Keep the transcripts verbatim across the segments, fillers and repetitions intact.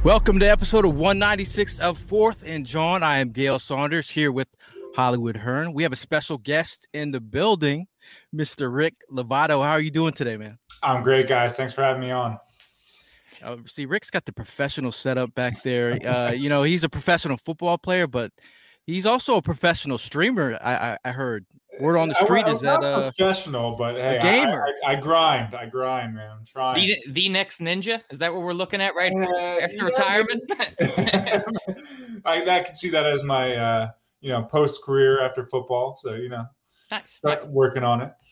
Welcome to episode of one ninety-six of Fourth and John. I am Gail Saunders here with Hollywood Hearn. We have a special guest in the building, Mister Rick Lovato. How are you doing today, man? I'm great, guys. Thanks for having me on. Uh, see, Rick's got the professional setup back there. Uh, you know, he's a professional football player, but he's also a professional streamer. I, I, I heard word on the street I, is that not uh, professional, but hey, a gamer. I, I, I grind. I grind, man. I'm trying. The, the next ninja? Is that what we're looking at right uh, after yeah, retirement? I, I can see that as my uh, you know post career after football. So you know, nice, start nice. working on it.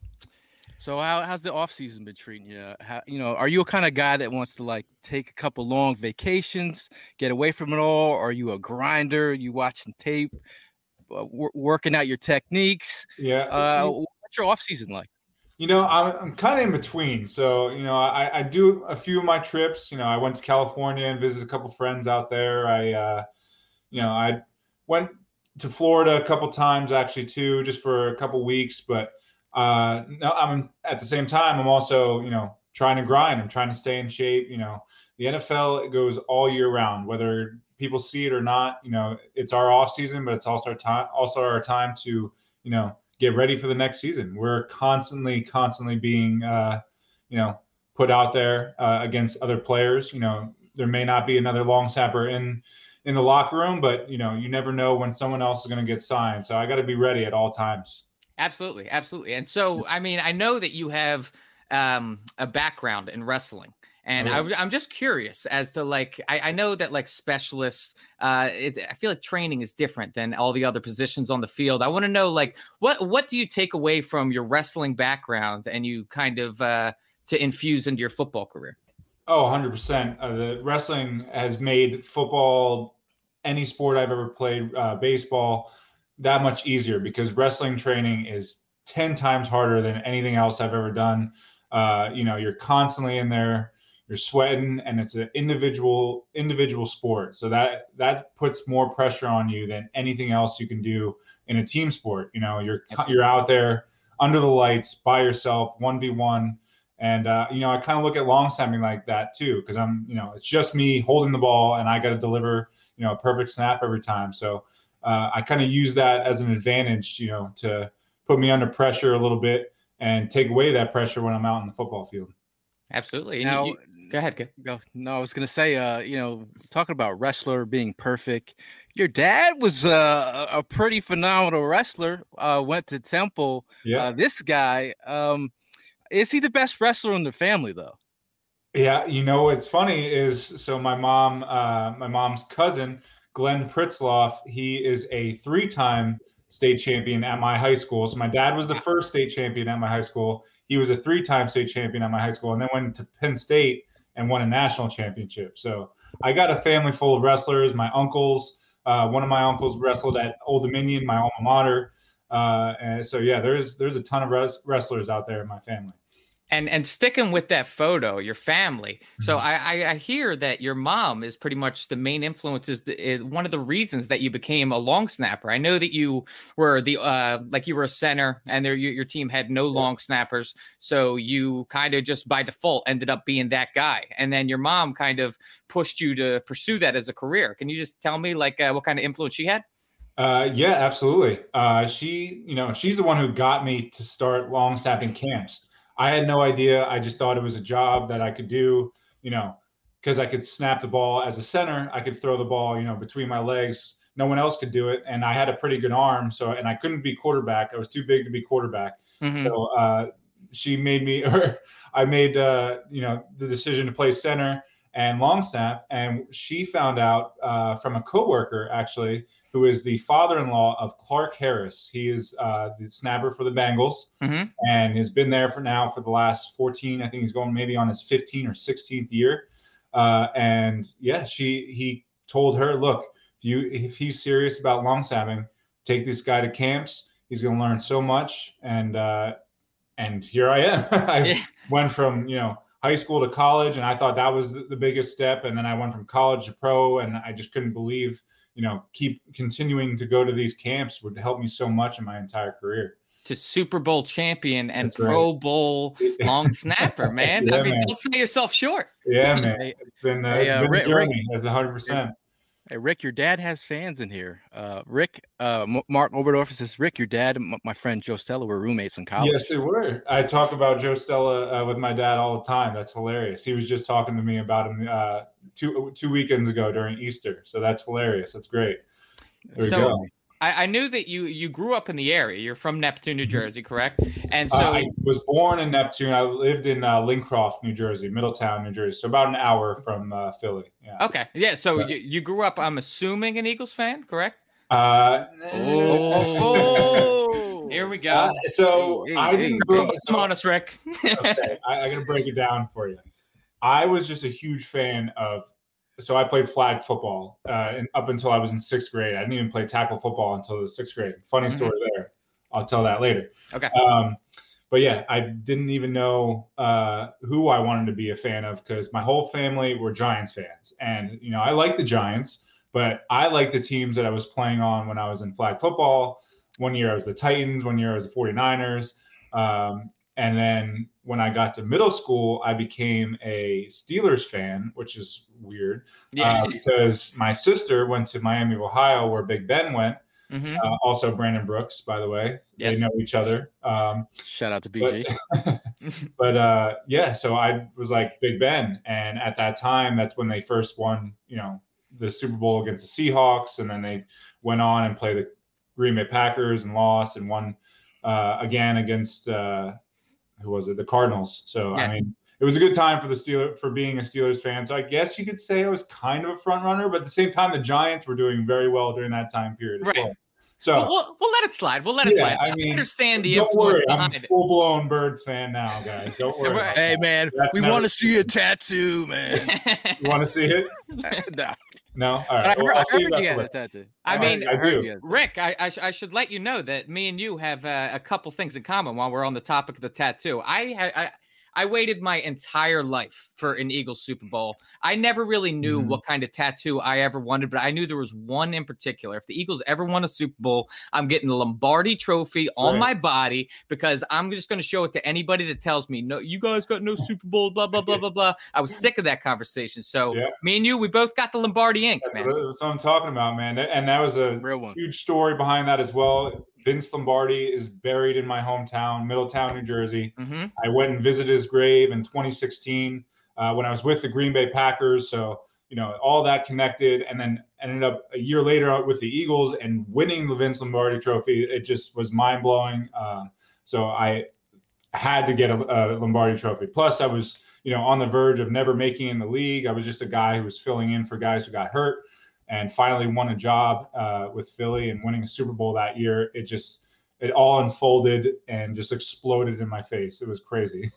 So how how's the off season been treating you? How, you know, are you a kind of guy that wants to like take a couple long vacations, get away from it all? Or are you a grinder? You watching tape, uh, w- working out your techniques? Yeah. Uh, what's your off season like? You know, I'm I'm kind of in between. So you know, I, I do a few of my trips. You know, I went to California and visited a couple friends out there. I uh, you know, I went to Florida a couple times actually too, just for a couple weeks, but. Uh, no, I'm at the same time, I'm also, you know, trying to grind. I'm trying to stay in shape. You know, the N F L, it goes all year round, whether people see it or not. You know, it's our off season, but it's also our time, also our time to, you know, get ready for the next season. We're constantly, constantly being, uh, you know, put out there uh, against other players. You know, there may not be another long snapper in, in the locker room, but, you know, you never know when someone else is going to get signed. So I got to be ready at all times. Absolutely. Absolutely. And so, I mean, I know that you have um, a background in wrestling, and Oh. I, I'm just curious as to like, I, I know that like specialists, uh, it, I feel like training is different than all the other positions on the field. I want to know, like, what, what do you take away from your wrestling background and you kind of uh, to infuse into your football career? Oh, one hundred percent. Uh, the wrestling has made football, any sport I've ever played, uh, baseball, that much easier because wrestling training is ten times harder than anything else I've ever done. Uh, you know, you're constantly in there, you're sweating, and it's an individual individual sport. So that that puts more pressure on you than anything else you can do in a team sport. You know, you're you're out there under the lights by yourself, one v one. And, uh, you know, I kind of look at long snapping like that, too, because I'm, you know, it's just me holding the ball and I got to deliver, you know, a perfect snap every time. So uh, I kind of use that as an advantage, you know, to put me under pressure a little bit and take away that pressure when I'm out in the football field. Absolutely. Now, you, go ahead. Go. Go. No, I was going to say, uh, you know, talking about wrestler being perfect, your dad was uh, a pretty phenomenal wrestler, uh, went to Temple. Yeah. Uh, this guy, um, is he the best wrestler in the family, though? Yeah, you know what's funny is so my mom, uh, my mom's cousin, Glenn Pritzloff, he is a three-time state champion at my high school. So my dad was the first state champion at my high school. He was a three-time state champion at my high school, and then went to Penn State and won a national championship. So I got a family full of wrestlers. My uncles, uh, one of my uncles wrestled at Old Dominion, my alma mater. Uh, and so yeah, there's there's a ton of res- wrestlers out there in my family. And and sticking with that photo, your family. Mm-hmm. So I, I I hear that your mom is pretty much the main influence, is the, one of the reasons that you became a long snapper. I know that you were the uh like you were a center, and there your, your team had no yeah. long snappers, so you kind of just by default ended up being that guy. And then your mom kind of pushed you to pursue that as a career. Can you just tell me like uh, what kind of influence she had? Uh, yeah, absolutely. Uh, she, you know, she's the one who got me to start long snapping camps. I had no idea. I just thought it was a job that I could do, you know, because I could snap the ball as a center. I could throw the ball, you know, between my legs. No one else could do it. And I had a pretty good arm. So, and I couldn't be quarterback. I was too big to be quarterback. Mm-hmm. So uh, she made me, or I made, uh, you know, the decision to play center and long snap. And she found out uh, from a coworker, actually, who is the father-in-law of Clark Harris. He is uh, the snapper for the Bengals, mm-hmm. and has been there for now for the last fourteen. I think he's going maybe on his fifteenth or sixteenth year. Uh, and yeah, she he told her, look, if you if he's serious about long snapping, take this guy to camps. He's going to learn so much. And uh, and here I am. I yeah. went from you know. high school to college, and I thought that was the, the biggest step. And then I went from college to pro, and I just couldn't believe, you know, keep continuing to go to these camps would help me so much in my entire career. to Super Bowl champion and That's right. Pro Bowl long snapper, man. Yeah, I mean, man. don't sell yourself short. Yeah, man. Hey, It's been, uh, hey, it's uh, been Rick- a journey. That's one hundred percent. Hey, Rick, your dad has fans in here. Uh, Rick, uh, M- Mark Oberdorfer says, Rick, your dad and m- my friend Joe Stella were roommates in college. Yes, they were. I talk about Joe Stella uh, with my dad all the time. That's hilarious. He was just talking to me about him uh, two two weekends ago during Easter. So that's hilarious. That's great. There we So- go. I, I knew that you you grew up in the area. You're from Neptune, New Jersey, correct? And so uh, I was born in Neptune. I lived in uh, Lincroft, New Jersey, Middletown, New Jersey. So about an hour from uh, Philly. Yeah. okay, yeah. So Yeah. you, you grew up, I'm assuming, an Eagles fan, correct? Uh, Oh, Here we go. uh, so Hey, I hey, didn't hey, grow up. Come on us, Rick. Okay, I, I'm gonna break it down for you. I was just a huge fan of. So I played flag football uh, and up until I was in sixth grade. I didn't even play tackle football until the sixth grade. Funny Mhm. story there. I'll tell that later. Okay. Um, but yeah, I didn't even know uh, who I wanted to be a fan of because my whole family were Giants fans, and you know I like the Giants, but I like the teams that I was playing on when I was in flag football. One year I was the Titans. One year I was the forty-niners. Um, and then when I got to middle school, I became a Steelers fan, which is weird Yeah. uh, because my sister went to Miami, of Ohio, where Big Ben went. Mhm. Uh, also, Brandon Brooks, by the way, Yes. they know each other. Um, shout out to B but G. but uh, yeah, so I was like Big Ben, and at that time, that's when they first won, you know, the Super Bowl against the Seahawks, and then they went on and played the Green Bay Packers and lost and won uh, again against uh, who was it? The Cardinals. So Yeah. I mean, it was a good time for the Steelers for being a Steelers fan. So I guess you could say I was kind of a front runner, but at the same time, the Giants were doing very well during that time period as Right. well. So Well, we'll, we'll let it slide. We'll let it Yeah, slide. I I mean, understand the don't influence worry, I'm behind a it. full blown Birds fan now, guys. Don't worry. Right. about Hey, that. man, That's we never- want to see a tattoo, man. You want to see it? No. No. All But right. I well, heard, I'll I see heard you you after had a that. tattoo. I I- mean, I heard do. you had a- Rick, I, I, sh- I should let you know that me and you have uh, a couple things in common while we're on the topic of the tattoo. I, I, I I waited my entire life for an Eagles Super Bowl. I never really knew Mhm. what kind of tattoo I ever wanted, but I knew there was one in particular. If the Eagles ever won a Super Bowl, I'm getting the Lombardi trophy on Right. my body because I'm just going to show it to anybody that tells me, no, you guys got no Super Bowl, blah, blah, blah, blah, blah. I was sick of that conversation. So Yeah. me and you, we both got the Lombardi ink, That's man. what, that's what I'm talking about, man. And that was a Real one. huge story behind that as well. Vince Lombardi is buried in my hometown, Middletown, New Jersey. Mm-hmm. I went and visited his grave in twenty sixteen uh, when I was with the Green Bay Packers. So, you know, all that connected, and then ended up a year later with the Eagles and winning the Vince Lombardi trophy. It just was mind blowing. Uh, so I had to get a, a Lombardi trophy. Plus, I was, you know, on the verge of never making it in the league. I was just a guy who was filling in for guys who got hurt, and finally won a job uh, with Philly and winning a Super Bowl that year. It just, it all unfolded and just exploded in my face. It was crazy.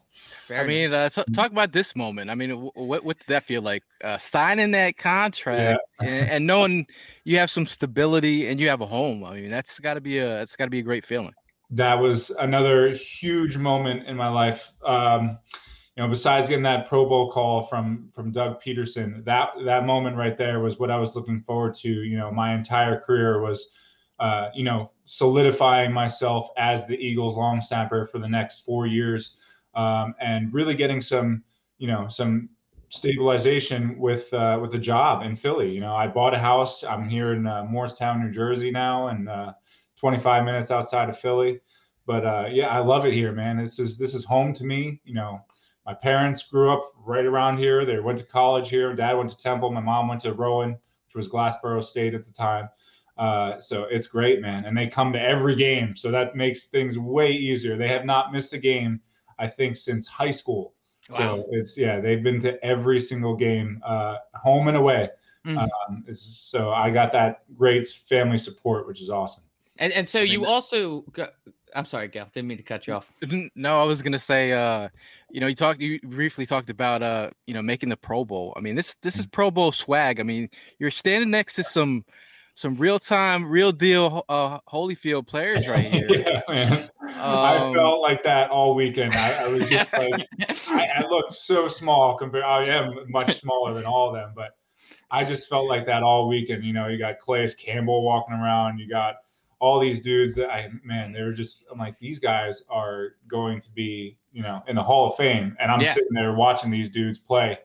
I mean, uh, t- talk about this moment. I mean, w- what what did that feel like? Uh, signing that contract and, and knowing you have some stability and you have a home. I mean, that's got to be a that's got to be a great feeling. That was another huge moment in my life. Um, you know, besides getting that Pro Bowl call from from Doug Peterson, that that moment right there was what I was looking forward to. You know, my entire career was, uh, you know, solidifying myself as the Eagles long snapper for the next four years, um, and really getting some, you know, some stabilization with uh, with a job in Philly. You know, I bought a house. I'm here in uh, Morristown, New Jersey now, and uh, twenty-five minutes outside of Philly. But uh, yeah, I love it here, man. This is this is home to me. You know. My parents grew up right around here. They went to college here. Dad went to Temple. My mom went to Rowan, which was Glassboro State at the time. Uh, so it's great, man. And they come to every game. So that makes things way easier. They have not missed a game, I think, since high school. Wow. So it's, yeah, they've been to every single game, uh, home and away. Mm. Um, it's, so I got that great family support, which is awesome. And and so I mean, you that- also got, I'm sorry, Gail, didn't mean to cut you off. No, I was gonna say, uh, you know, you talked, you briefly talked about, uh, you know, making the Pro Bowl. I mean, this this is Pro Bowl swag. I mean, you're standing next to some some real time, real deal, uh, Holyfield players right here. Yeah, man. I Um, felt like that all weekend. I, I was just like, I, I look so small compared. I am much smaller than all of them, but I just felt like that all weekend. You know, you got Calais Campbell walking around. You got all these dudes that I, man, they were just, I'm like, these guys are going to be, you know, in the Hall of Fame. And I'm Yeah. sitting there watching these dudes play.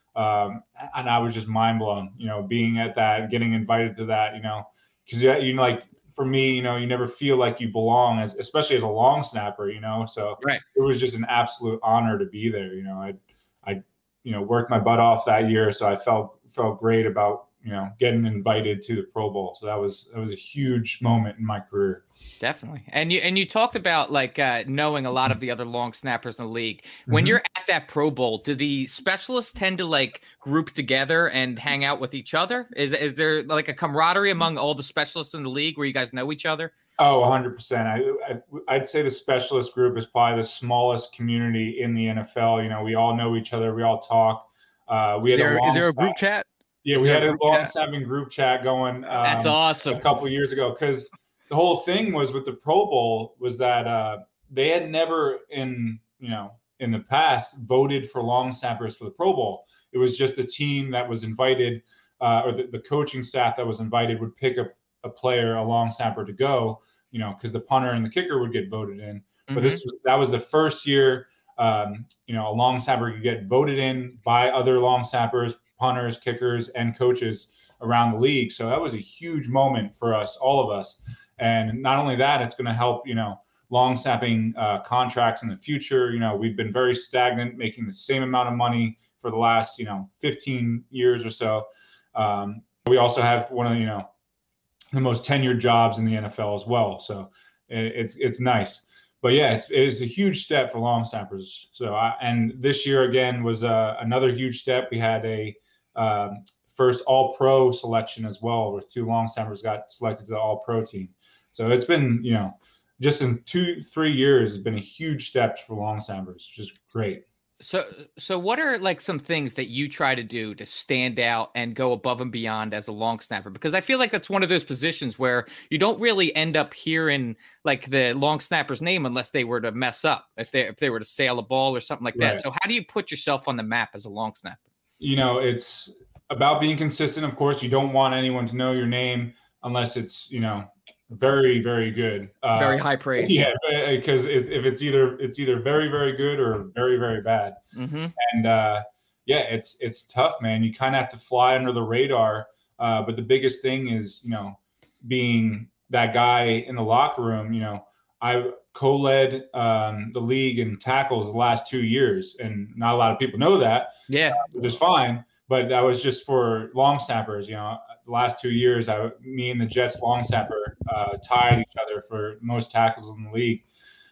Um, and I was just mind blown, you know, being at that, getting invited to that, you know, because, you know, like for me, you know, you never feel like you belong, as especially as a long snapper, you know. So right. it was just an absolute honor to be there. You know, I, I, you know, worked my butt off that year, so I felt felt great about, you know, getting invited to the Pro Bowl. So that was that was a huge moment in my career. Definitely. And you and you talked about like uh, knowing a lot of the other long snappers in the league. When Mhm. you're at that Pro Bowl, do the specialists tend to like group together and hang out with each other? Is is there like a camaraderie among all the specialists in the league where you guys know each other? Oh, one hundred percent. I, I I'd say the specialist group is probably the smallest community in the N F L. You know, we all know each other. We all talk. Uh, we Is had there, a long is there a snap- group chat? Yeah, Is we there had a a group long chat? snapping group chat going. Um, That's awesome. A couple of years ago, because the whole thing was with the Pro Bowl was that uh, they had never in you know in the past voted for long snappers for the Pro Bowl. It was just the team that was invited, uh, or the, the coaching staff that was invited would pick a, a player, a long snapper to go, you know, because the punter and the kicker would get voted in. Mm-hmm. But this was, that was the first year, um, you know, a long snapper could get voted in by other long snappers, punters, kickers, and coaches around the league. So that was a huge moment for us, all of us. And not only that, it's going to help, you know, long snapping uh, contracts in the future. You know, we've been very stagnant, making the same amount of money for the last, you know, fifteen years or so. Um, we also have one of, you know, the most tenured jobs in the N F L as well. So it, it's it's nice. But yeah, it's it's a huge step for long snappers. So I, and this year again was uh, another huge step. We had a um, first All-Pro selection as well, where two long snappers got selected to the All-Pro team. So it's been, you know, just in two, three years, it's been a huge step for long snappers, which is great. So, so what are like some things that you try to do to stand out and go above and beyond as a long snapper? Because I feel like that's one of those positions where you don't really end up hearing like the long snapper's name unless they were to mess up, if they if they were to sail a ball or something like that. Right. So, how do you put yourself on the map as a long snapper? You know, it's about being consistent. Of course, you don't want anyone to know your name unless it's, you know, very, very good. Uh, Very high praise. Yeah, because if it's either it's either very, very good or very, very bad. Mm-hmm. And uh, yeah, it's it's tough, man. You kind of have to fly under the radar. Uh, but the biggest thing is, you know, being that guy in the locker room. You know, I co-led um, the league in tackles the last two years, and not a lot of people know that. Yeah, uh, which is fine. But that was just for long snappers. You know, the last two years, I, me and the Jets long snapper uh, tied each other for most tackles in the league.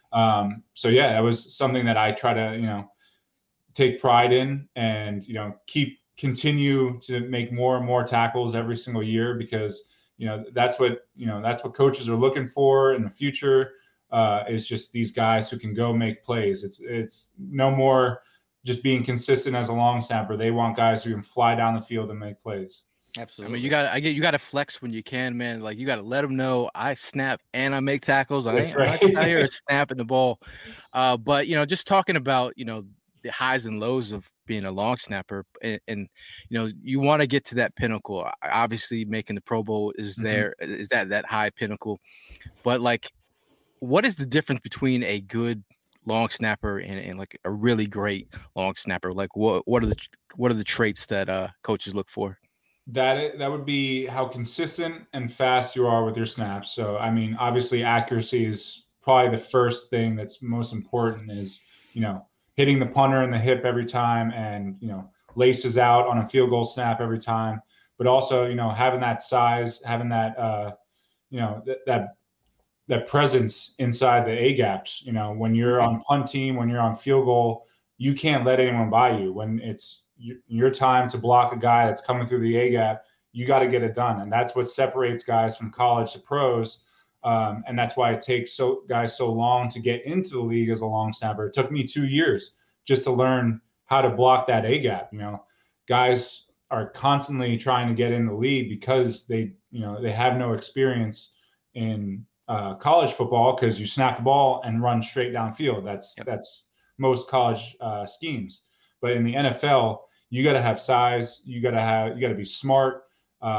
Um, so yeah, that was something that I try to, you know, take pride in, and, you know, keep continue to make more and more tackles every single year, because, you know, that's what, you know, that's what coaches are looking for in the future, uh, is just these guys who can go make plays. It's, it's no more just being consistent as a long snapper. They want guys who can fly down the field and make plays. absolutely. I mean, you got I get you got to flex when you can, man. Like, you got to let them know I snap and I make tackles. I That's ain't, I'm not right. just out here snapping the ball. Uh, but you know, just talking about, you know, the highs and lows of being a long snapper, and, and you know, you want to get to that pinnacle. Obviously, making the Pro Bowl is there, mm-hmm. is that that high pinnacle. But like, what is the difference between a good long snapper and, and like a really great long snapper? Like, what what are the what are the traits that uh, coaches look for? That that would be how consistent and fast you are with your snaps. So, I mean, obviously, accuracy is probably the first thing that's most important. Is, you know, hitting the punter in the hip every time, and, you know, laces out on a field goal snap every time. But also, you know, having that size, having that, uh, you know, th- that that presence inside the A gaps. You know, when you're on punt team, when you're on field goal, you can't let anyone by you. When it's your time to block a guy that's coming through the A gap, you got to get it done. And that's what separates guys from college to pros. Um, and that's why it takes so guys so long to get into the league as a long snapper. It took me two years just to learn how to block that A gap. You know, guys are constantly trying to get in the league because they, you know, they have no experience in uh, college football, because you snap the ball and run straight downfield. That's yep. that's most college uh, schemes. But in the N F L, you got to have size. You got to have. You got to be smart. Uh,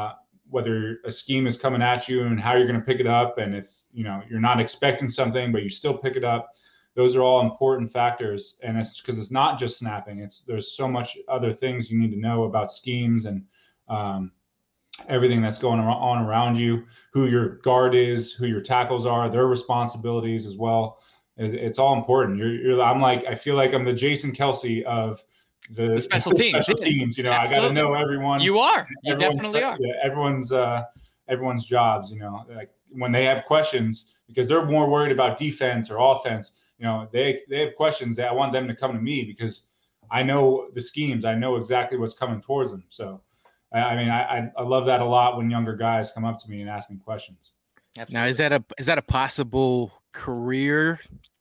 whether a scheme is coming at you and how you're going to pick it up. And if, you know, you're not expecting something, but you still pick it up, those are all important factors. And it's because it's not just snapping. It's, there's so much other things you need to know about schemes and um, everything that's going on around you, who your guard is, who your tackles are, their responsibilities as well. It, it's all important. You're, you're, I'm like, I feel like I'm the Jason Kelce of the, the special the teams. Special teams. You know, Absolutely. I got to know everyone. You are. You definitely are. Yeah, everyone's uh, everyone's jobs. You know, like when they have questions, because they're more worried about defense or offense. You know, they they have questions that I want them to come to me because I know the schemes. I know exactly what's coming towards them. So, I, I mean, I I love that a lot when younger guys come up to me and ask me questions. Absolutely. Now, is that a is that a possible career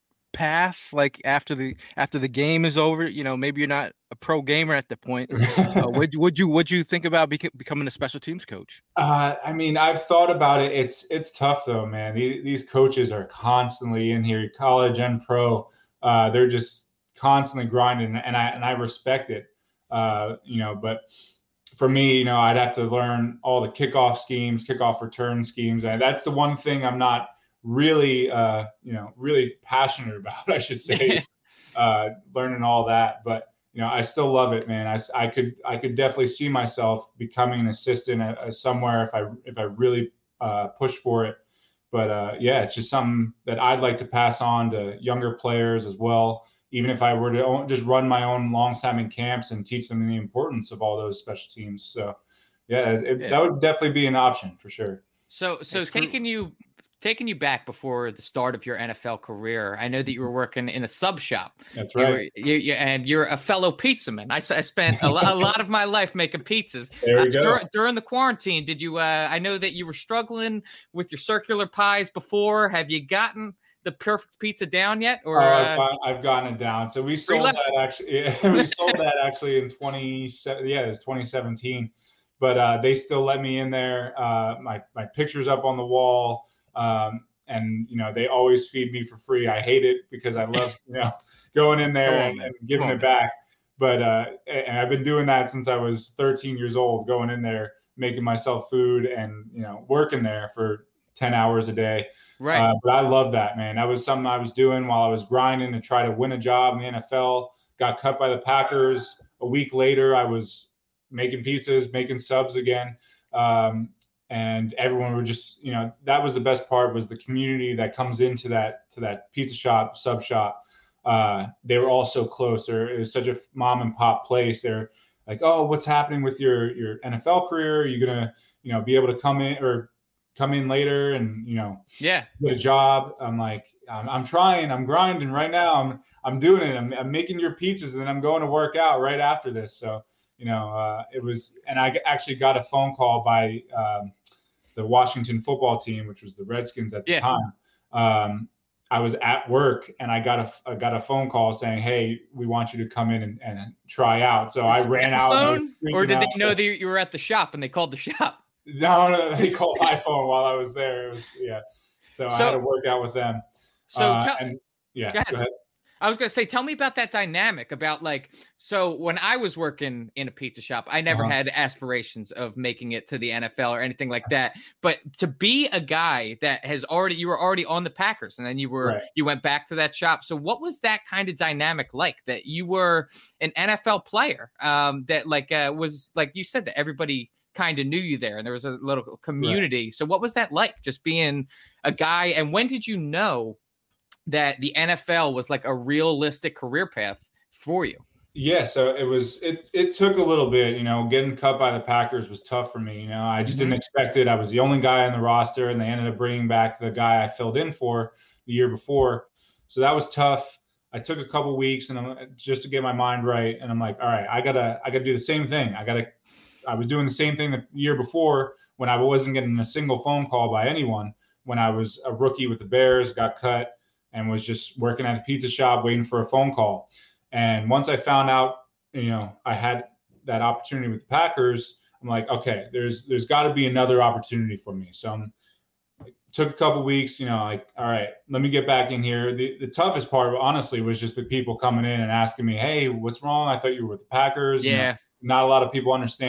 path? Like after the after the game is over, you know, maybe you're not a pro gamer at the point. uh, would would you would you think about bec- becoming a special teams coach? Uh, I mean, I've thought about it. It's it's tough though, man. These, these coaches are constantly in here, college and pro. Uh, they're just constantly grinding, and I and I respect it. Uh, you know, but for me, you know, I'd have to learn all the kickoff schemes, kickoff return schemes, and that's the one thing I'm not really, uh, you know, really passionate about. I should say, is, uh, learning all that, but. You know, I still love it, man. I, I could I could definitely see myself becoming an assistant at, at somewhere if I if I really uh, push for it. But uh, yeah, it's just something that I'd like to pass on to younger players as well. Even if I were to own, just run my own long snapping camps and teach them the importance of all those special teams. So yeah, it, yeah. that would definitely be an option for sure. So so That's taking true. you. Taking you back before the start of your N F L career, I know that you were working in a sub shop. That's You right. were- you, you, and you're a fellow pizzaman. I, s- I spent a, lo- a lot of my life making pizzas. There we Uh, go. dur- during the quarantine, did you? Uh, I know that you were struggling with your circular pies before. Have you gotten the perfect pizza down yet? Or Oh, uh, I've, got, I've gotten it down. So we sold lesson. that actually. Yeah, we sold that actually in twenty. Yeah, it was twenty seventeen. But uh, they still let me in there. Uh, my my picture's up on the wall. Um, And, you know, they always feed me for free. I hate it because I love, you know, going in there Come on, and, man. and giving Come on, it back. But uh, and I've been doing that since I was thirteen years old, going in there, making myself food and, you know, working there for ten hours a day. right? Uh, but I love that, man. That was something I was doing while I was grinding to try to win a job in the N F L. Got cut by the Packers. A week later, I was making pizzas, making subs again. Um, And everyone were just, you know, that was the best part, was the community that comes into that to that pizza shop, sub shop. Uh, they were all so close. There, it was such a mom and pop place. They're like, oh, what's happening with your your N F L career? Are you gonna, you know, be able to come in or come in later and, you know, Yeah. get a job? I'm like, I'm, I'm trying, I'm grinding right now. I'm I'm doing it. I'm, I'm making your pizzas, and then I'm going to work out right after this. So, you know, uh, it was, and I actually got a phone call by. Um, the Washington football team, which was the Redskins at the Yeah. time. Um, I was at work and I got a, I got a phone call saying, hey, we want you to come in and, and try out. So I ran out. And I was Phone? Or freaking did they out. know that you were at the shop and they called the shop? No, no, they called my phone while I was there. It was, yeah. So, I So- had to work out with them. So Uh, tell, and yeah, go ahead. go ahead. I was going to say, tell me about that dynamic about like, so when I was working in a pizza shop, I never Uh-huh. had aspirations of making it to the N F L or anything like that. But to be a guy that has already, you were already on the Packers and then you were, Right. you went back to that shop. So what was that kind of dynamic like, that you were an N F L player um, that like uh, was like you said, that everybody kind of knew you there and there was a little community. Right. So what was that like, just being a guy? And when did you know that the N F L was like a realistic career path for you? Yeah, so it was, it it took a little bit, you know, getting cut by the Packers was tough for me. You know, I just Mhm. didn't expect it. I was the only guy on the roster, and they ended up bringing back the guy I filled in for the year before. So that was tough. I took a couple weeks and I'm, just to get my mind right. And I'm like, all right, I gotta, I gotta do the same thing. I gotta, I was doing the same thing the year before when I wasn't getting a single phone call by anyone. When I was a rookie with the Bears, got cut, and was just working at a pizza shop waiting for a phone call. And once I found out, you know, I had that opportunity with the Packers, I'm like, okay, there's there's got to be another opportunity for me. So I'm, it took a couple weeks, you know, like, all right, let me get back in here. The, the toughest part, honestly, was just the people coming in and asking me, hey, what's wrong? I thought you were with the Packers. Yeah. You know, not a lot of people understand,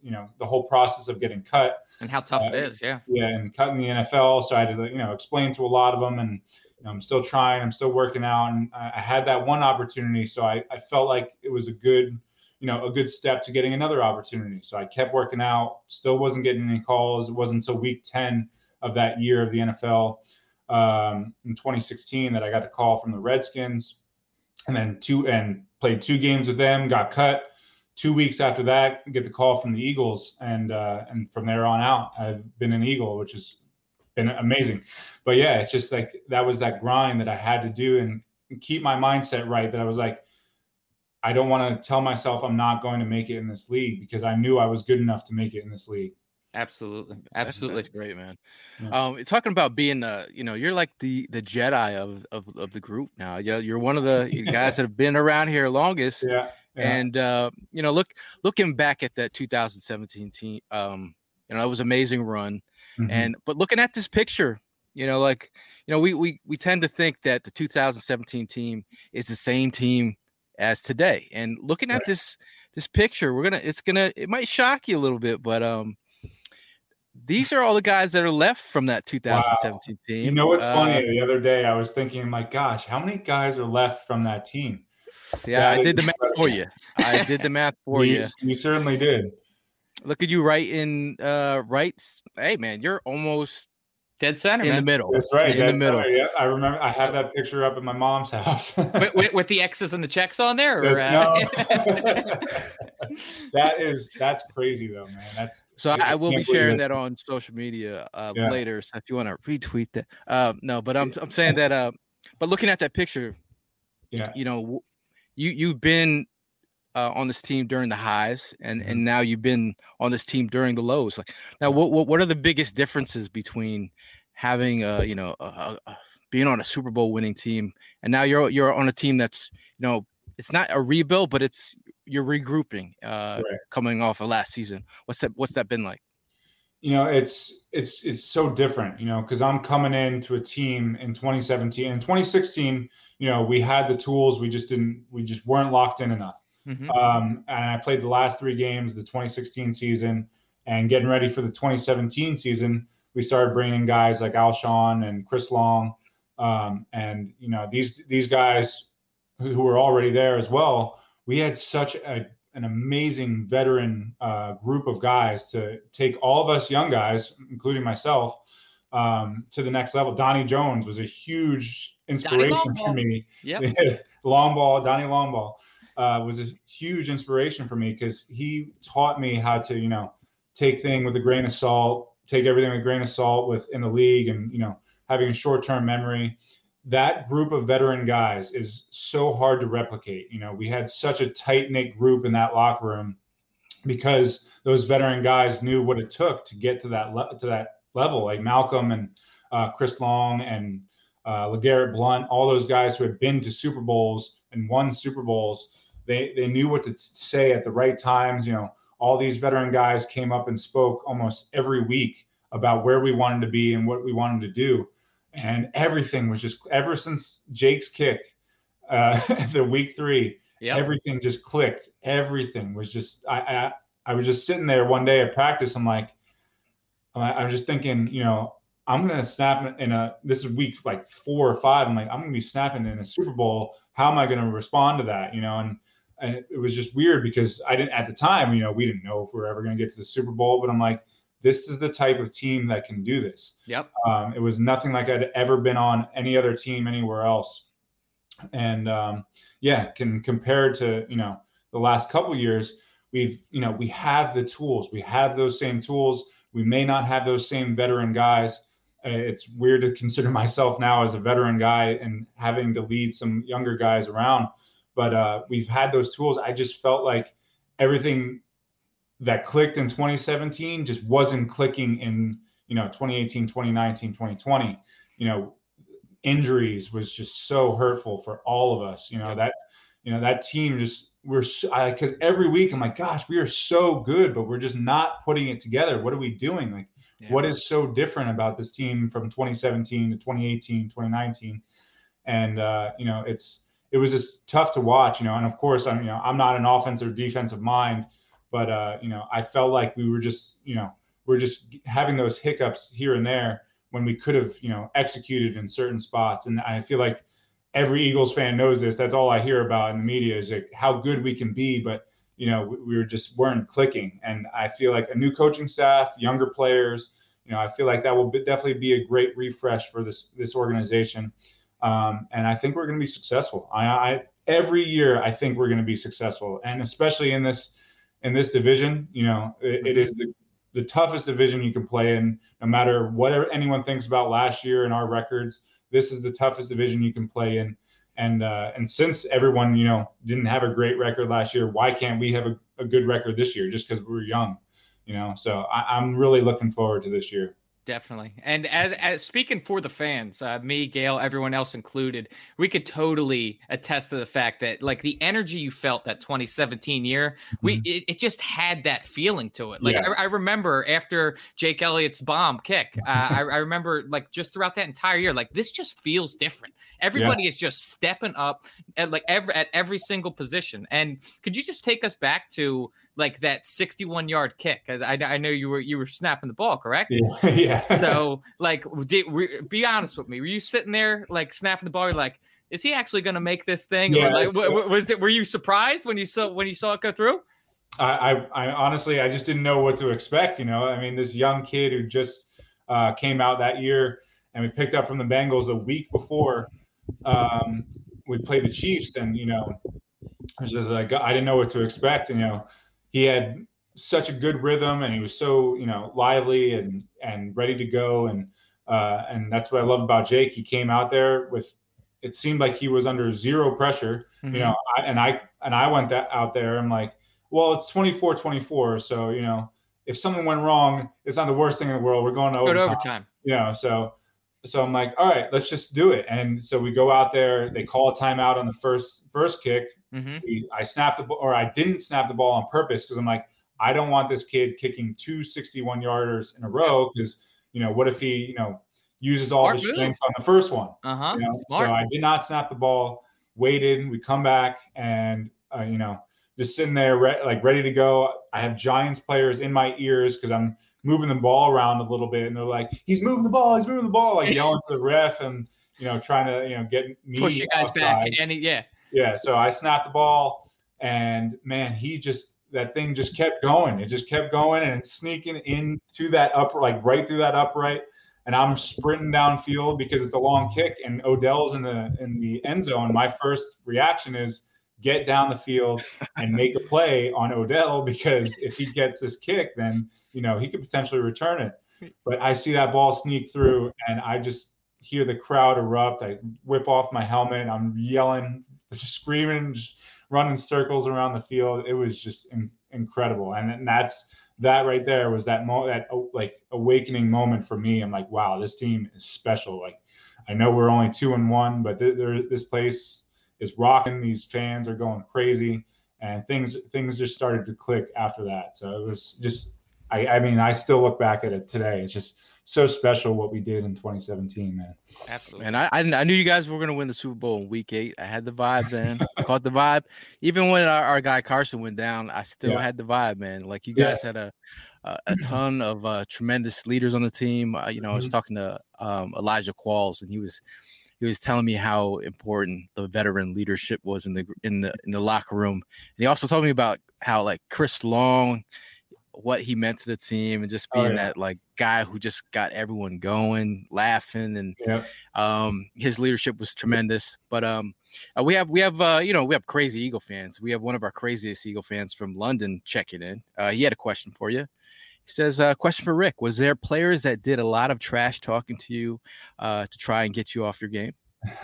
you know, the whole process of getting cut. And how tough uh, it is. Yeah. Yeah. And cutting the N F L. So I had to, you know, explain to a lot of them, and you know, I'm still trying, I'm still working out. And I, I had that one opportunity. So I, I felt like it was a good, you know, a good step to getting another opportunity. So I kept working out, still wasn't getting any calls. It wasn't until week ten of that year of the N F L um, in twenty sixteen that I got a call from the Redskins, and then two and played two games with them, got cut. Two weeks after that, get the call from the Eagles. And, uh, and from there on out, I've been an Eagle, which has been amazing. But yeah, it's just like, that was that grind that I had to do and keep my mindset right. That I was like, I don't want to tell myself I'm not going to make it in this league, because I knew I was good enough to make it in this league. Absolutely. Absolutely. That's, that's great, man. Yeah. Um, talking about being, uh, you know, you're like the, the Jedi of, of, of the group now. You're, you're one of the guys that have been around here longest. Yeah. Yeah. And, uh, you know, look, looking back at that two thousand seventeen team, um, you know, that was an amazing run. Mm-hmm. And, but looking at this picture, you know, like, you know, we, we, we tend to think that the two thousand seventeen team is the same team as today. And looking at right. this, this picture, we're going to, it's going to, it might shock you a little bit, but, um, these are all the guys that are left from that two thousand seventeen wow. team. You know what's uh, funny? The other day I was thinking, my gosh, how many guys are left from that team? Yeah, I did the math for you. I did the math for you. You certainly did. Look at you right in uh right. Hey man, you're almost dead center in man. the middle. That's right. In dead the middle. Center. Yeah, I remember. I have that picture up in my mom's house. with, with, with the X's and the checks on there. Or, uh... no. that is that's crazy though, man. That's so. I, I will be sharing that it. on social media uh, yeah. later. So if you want to retweet that, uh, no. But I'm I'm saying that. Uh, but looking at that picture, yeah, you know. You you've been uh, on this team during the highs, and, mm-hmm. and now you've been on this team during the lows. Like now, what what, what are the biggest differences between having uh you know uh, uh, being on a Super Bowl winning team, and now you're you're on a team that's you know it's not a rebuild, but it's you're regrouping uh, right. coming off of last season. What's that What's that been like? You know, it's it's it's so different, you know, because I'm coming into a team in twenty seventeen and twenty sixteen. You know, we had the tools, we just didn't, we just weren't locked in enough. Mm-hmm. Um, and I played the last three games, the twenty sixteen season, and getting ready for the twenty seventeen season. We started bringing guys like Alshon and Chris Long, um, and you know these these guys who, who were already there as well. We had such a an amazing veteran uh, group of guys to take all of us young guys, including myself, um, to the next level. Donnie Jones was a huge inspiration for me. Yep. Long ball, Donnie Longball uh, was a huge inspiration for me because he taught me how to, you know, take things with a grain of salt, take everything with a grain of salt with in the league, and, you know, having a short-term memory. That group of veteran guys is so hard to replicate. You know, we had such a tight-knit group in that locker room because those veteran guys knew what it took to get to that le- to that level. Like Malcolm and uh, Chris Long and uh, LeGarrette Blount, all those guys who had been to Super Bowls and won Super Bowls, they they knew what to t- say at the right times. You know, all these veteran guys came up and spoke almost every week about where we wanted to be and what we wanted to do. And everything was just, ever since Jake's kick, uh, the week three, yep. everything just clicked. Everything was just, I, I I was just sitting there one day at practice. I'm like, I was just thinking, you know, I'm going to snap in a, this is week like four or five. I'm like, I'm going to be snapping in a Super Bowl. How am I going to respond to that? You know, and, and it was just weird because I didn't, at the time, you know, we didn't know if we were ever going to get to the Super Bowl, but I'm like, this is the type of team that can do this. Yep. Um, it was nothing like I'd ever been on any other team anywhere else. And um, yeah, can compare to, you know, the last couple of years, we've, you know, we have the tools, we have those same tools. We may not have those same veteran guys. Uh, it's weird to consider myself now as a veteran guy and having to lead some younger guys around, but uh, we've had those tools. I just felt like everything that clicked in twenty seventeen just wasn't clicking in, you know, twenty eighteen, twenty nineteen, twenty twenty. You know, injuries was just so hurtful for all of us. You know, that, you know, that team just, we're so, because every week I'm like, gosh, we are so good, but we're just not putting it together. What are we doing? Like, yeah. What is so different about this team from twenty seventeen to twenty eighteen, twenty nineteen? And, uh, you know, it's, it was just tough to watch, you know, and of course I'm, you know, I'm not an offensive or defensive mind, But, uh, you know, I felt like we were just, you know, we're just having those hiccups here and there when we could have, you know, executed in certain spots. And I feel like every Eagles fan knows this. That's all I hear about in the media is like how good we can be. But, you know, we, we were just weren't clicking. And I feel like a new coaching staff, younger players, you know, I feel like that will be, definitely be a great refresh for this this organization. Um, and I think we're going to be successful. I, I every year I think we're going to be successful, and especially in this in this division. You know, it, mm-hmm. it is the the toughest division you can play in. No matter whatever anyone thinks about last year and our records, this is the toughest division you can play in. And uh, and since everyone you know didn't have a great record last year, why can't we have a, a good record this year just because we're young? You know, so I, I'm really looking forward to this year. Definitely. And as, as speaking for the fans, uh, me, Gail, everyone else included, we could totally attest to the fact that like the energy you felt that twenty seventeen year, we mm-hmm. it, it just had that feeling to it. Like yeah. I, I remember after Jake Elliott's bomb kick, uh, I, I remember like just throughout that entire year, like this just feels different. Everybody yeah. is just stepping up at like every at every single position. And could you just take us back to like that sixty-one yard kick? Because I, I know you were you were snapping the ball, correct? Yeah. yeah. So, like, did, be honest with me. Were you sitting there, like, snapping the ball? You're like, is he actually going to make this thing? Yeah, or like, w- was it? Were you surprised when you saw when you saw it go through? I, I, I honestly, I just didn't know what to expect. You know, I mean, this young kid who just uh, came out that year, and we picked up from the Bengals a week before um, we played the Chiefs, and you know, I was just like, I didn't know what to expect. And, you know, he had such a good rhythm, and he was so, you know, lively and, and ready to go. And, uh, and that's what I love about Jake. He came out there with, it seemed like he was under zero pressure, mm-hmm. you know, I, and I, and I went that out there. I'm like, well, it's twenty-four twenty-four. So, you know, if something went wrong, it's not the worst thing in the world. We're going to overtime, overtime. You know, so, so I'm like, all right, let's just do it. And so we go out there, they call a timeout on the first, first kick. Mm-hmm. We, I snapped the ball, or I didn't snap the ball on purpose. Cause I'm like, I don't want this kid kicking two sixty-one yarders in a row because, you know, what if he, you know, uses all Smart his move. strength on the first one? Uh-huh. You know? So I did not snap the ball, waited, we come back and, uh, you know, just sitting there re- like ready to go. I have Giants players in my ears because I'm moving the ball around a little bit and they're like, he's moving the ball, he's moving the ball, like yelling to the ref and, you know, trying to, you know, get me push you guys outside. back. And he, yeah. Yeah. So I snapped the ball and man, he just, that thing just kept going. It just kept going and sneaking into that upper, like right through that upright. And I'm sprinting downfield because it's a long kick and Odell's in the in the end zone. My first reaction is get down the field and make a play on Odell because if he gets this kick, then you know he could potentially return it. But I see that ball sneak through and I just hear the crowd erupt. I whip off my helmet. I'm yelling, screaming, just running circles around the field. It was just in, incredible. And, and that's that right there was that mo- that like awakening moment for me. I'm like, wow, this team is special. Like, I know we're only two and one, but th- this place is rocking. These fans are going crazy, and things things just started to click after that. So it was just, I, I mean, I still look back at it today. It's just so special what we did in twenty seventeen, man. Absolutely. And I, I knew you guys were going to win the Super Bowl in week eight. I had the vibe then. I caught the vibe. Even when our, our guy Carson went down, I still yeah. had the vibe, man. Like you guys yeah. had a, a a ton of uh, tremendous leaders on the team. Uh, you know, mm-hmm. I was talking to um, Elijah Qualls, and he was he was telling me how important the veteran leadership was in the in the in the locker room. And he also told me about how like Chris Long, what he meant to the team, and just being oh, yeah. that like guy who just got everyone going, laughing, and yeah. um, his leadership was tremendous. But um, uh, we have we have uh, you know we have crazy Eagle fans. We have one of our craziest Eagle fans from London checking in. Uh, he had a question for you. He says, uh, question for Rick: was there players that did a lot of trash talking to you uh, to try and get you off your game?